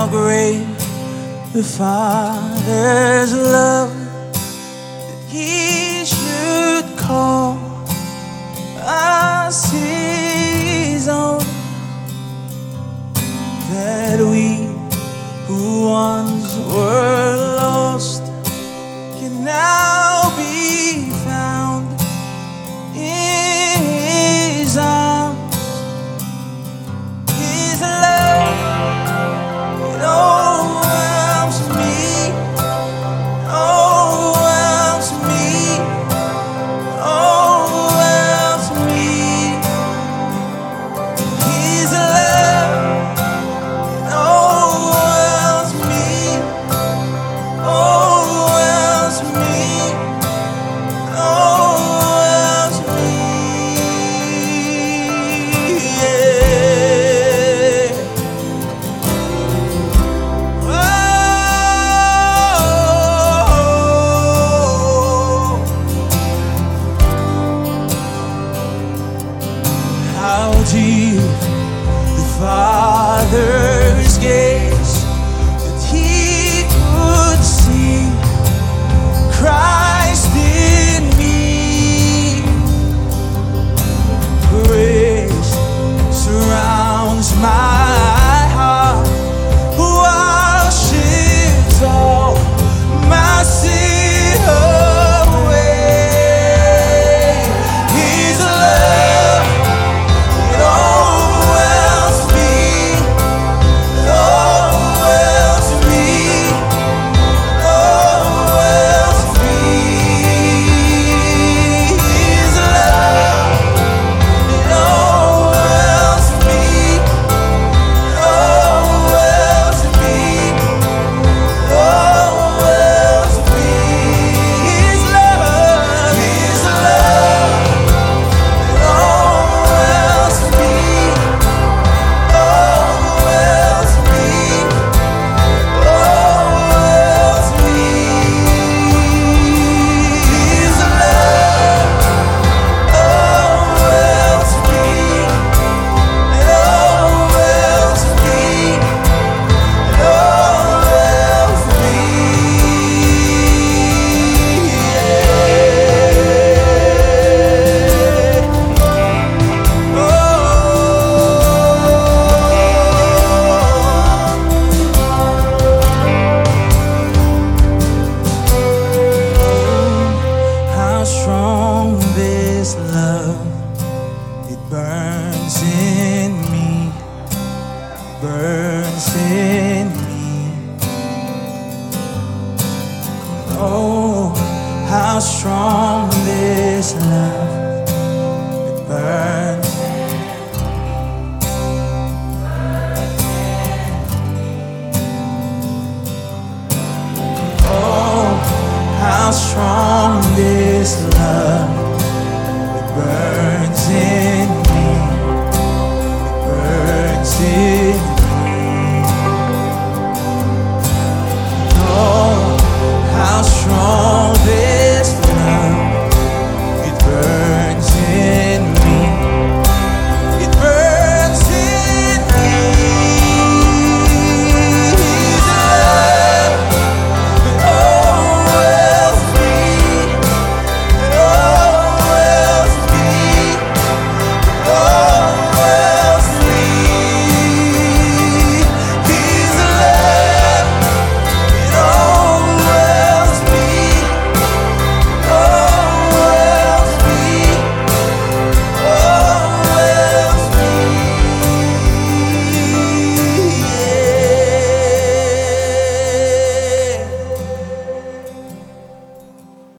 how great the Father's love, that He should call us His own, that we who once were lost can now be found in His arms. His love, it overwhelms me, overwhelms me, overwhelms me. His love, it overwhelms me, overwhelms me, overwhelms me. Yeah. Oh, how deep the Father's gaze, that He could see Christ in me. Grace surrounds my heart, washes all my sin away. His love, it overwhelms me, overwhelms me, overwhelms me. His love, it overwhelms me, overwhelms me, overwhelms me. His love, His love, it overwhelms me, overwhelms me, overwhelms me. His love overwhelms me, it overwhelms me, it overwhelms me. How strong this love, it burns in me, burns in me. Oh, how strong this love, it burns. Oh, how strong this love.